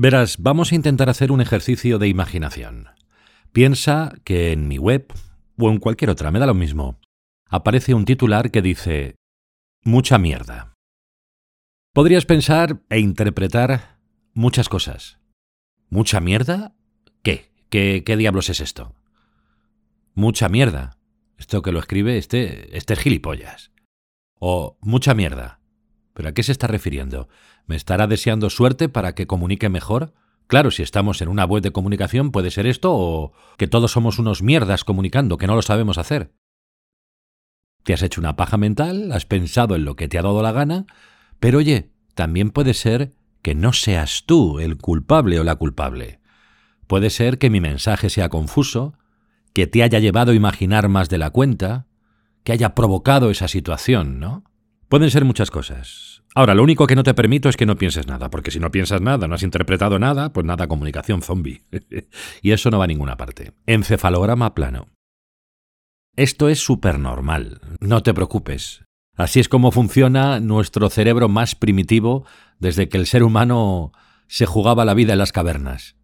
Verás, vamos a intentar hacer un ejercicio de imaginación. Piensa que en mi web, o en cualquier otra, me da lo mismo, aparece un titular que dice «mucha mierda». Podrías pensar e interpretar muchas cosas. ¿Mucha mierda? ¿Qué? ¿Qué diablos es esto? Mucha mierda. Esto que lo escribe este es gilipollas. O mucha mierda. ¿Pero a qué se está refiriendo? ¿Me estará deseando suerte para que comunique mejor? Claro, si estamos en una web de comunicación puede ser esto o que todos somos unos mierdas comunicando, que no lo sabemos hacer. Te has hecho una paja mental, has pensado en lo que te ha dado la gana, pero oye, también puede ser que no seas tú el culpable o la culpable. Puede ser que mi mensaje sea confuso, que te haya llevado a imaginar más de la cuenta, que haya provocado esa situación, ¿no? Pueden ser muchas cosas. Ahora, lo único que no te permito es que no pienses nada, porque si no piensas nada, no has interpretado nada, pues nada, comunicación zombie. Y eso no va a ninguna parte. Encefalograma plano. Esto es súper normal, no te preocupes. Así es como funciona nuestro cerebro más primitivo desde que el ser humano se jugaba la vida en las cavernas.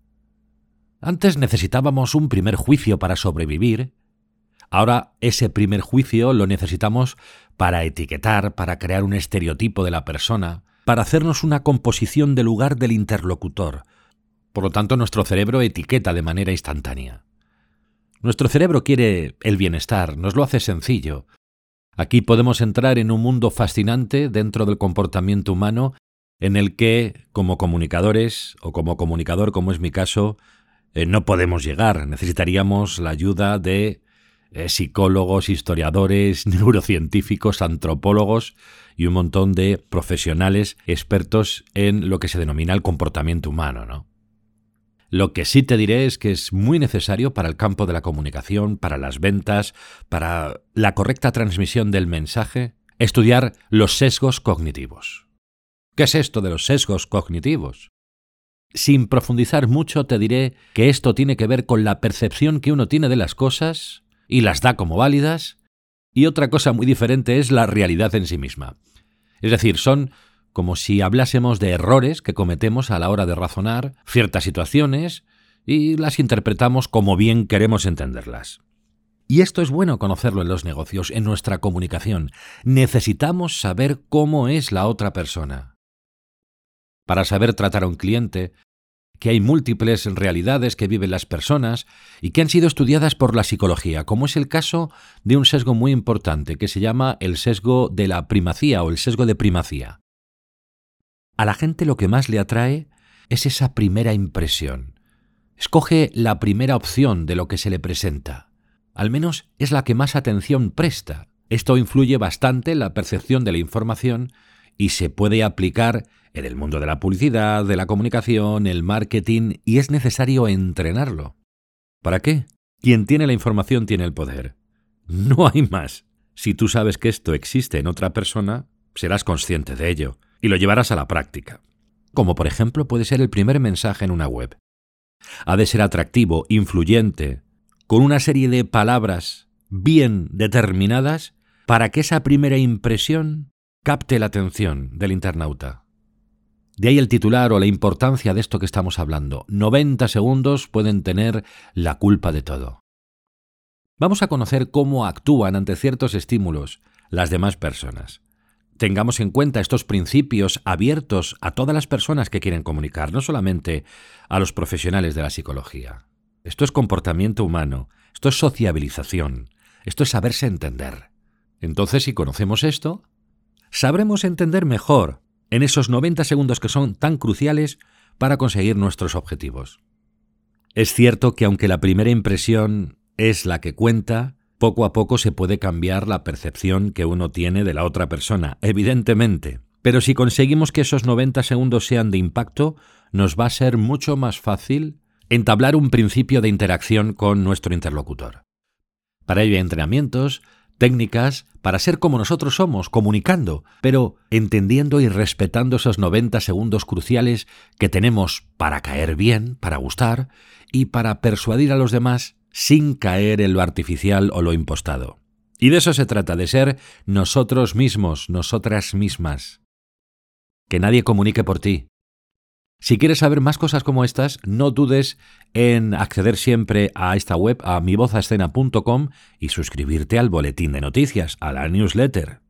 Antes necesitábamos un primer juicio para sobrevivir. Ahora ese primer juicio lo necesitamos para etiquetar, para crear un estereotipo de la persona, para hacernos una composición del lugar del interlocutor. Por lo tanto, nuestro cerebro etiqueta de manera instantánea. Nuestro cerebro quiere el bienestar, nos lo hace sencillo. Aquí podemos entrar en un mundo fascinante dentro del comportamiento humano en el que, como comunicadores o como comunicador, como es mi caso, no podemos llegar. Necesitaríamos la ayuda de psicólogos, historiadores, neurocientíficos, antropólogos y un montón de profesionales expertos en lo que se denomina el comportamiento humano, ¿no? Lo que sí te diré es que es muy necesario para el campo de la comunicación, para las ventas, para la correcta transmisión del mensaje, estudiar los sesgos cognitivos. ¿Qué es esto de los sesgos cognitivos? Sin profundizar mucho te diré que esto tiene que ver con la percepción que uno tiene de las cosas y las da como válidas, y otra cosa muy diferente es la realidad en sí misma. Es decir, son como si hablásemos de errores que cometemos a la hora de razonar ciertas situaciones y las interpretamos como bien queremos entenderlas. Y esto es bueno conocerlo en los negocios, en nuestra comunicación. Necesitamos saber cómo es la otra persona. Para saber tratar a un cliente, que hay múltiples realidades que viven las personas y que han sido estudiadas por la psicología, como es el caso de un sesgo muy importante que se llama el sesgo de la primacía o el sesgo de primacía. A la gente lo que más le atrae es esa primera impresión. Escoge la primera opción de lo que se le presenta. Al menos es la que más atención presta. Esto influye bastante en la percepción de la información y se puede aplicar en el mundo de la publicidad, de la comunicación, el marketing, y es necesario entrenarlo. ¿Para qué? Quien tiene la información tiene el poder. No hay más. Si tú sabes que esto existe en otra persona, serás consciente de ello y lo llevarás a la práctica. Como por ejemplo puede ser el primer mensaje en una web. Ha de ser atractivo, influyente, con una serie de palabras bien determinadas para que esa primera impresión capte la atención del internauta. De ahí el titular o la importancia de esto que estamos hablando. 90 segundos pueden tener la culpa de todo. Vamos a conocer cómo actúan ante ciertos estímulos las demás personas. Tengamos en cuenta estos principios abiertos a todas las personas que quieren comunicar, no solamente a los profesionales de la psicología. Esto es comportamiento humano, esto es sociabilización, esto es saberse entender. Entonces, si conocemos esto, sabremos entender mejor en esos 90 segundos que son tan cruciales para conseguir nuestros objetivos. Es cierto que aunque la primera impresión es la que cuenta, poco a poco se puede cambiar la percepción que uno tiene de la otra persona, evidentemente. Pero si conseguimos que esos 90 segundos sean de impacto, nos va a ser mucho más fácil entablar un principio de interacción con nuestro interlocutor. Para ello hay entrenamientos, técnicas, para ser como nosotros somos, comunicando, pero entendiendo y respetando esos 90 segundos cruciales que tenemos para caer bien, para gustar y para persuadir a los demás sin caer en lo artificial o lo impostado. Y de eso se trata, de ser nosotros mismos, nosotras mismas. Que nadie comunique por ti. Si quieres saber más cosas como estas, no dudes en acceder siempre a esta web, a mivozascena.com, y suscribirte al boletín de noticias, a la newsletter.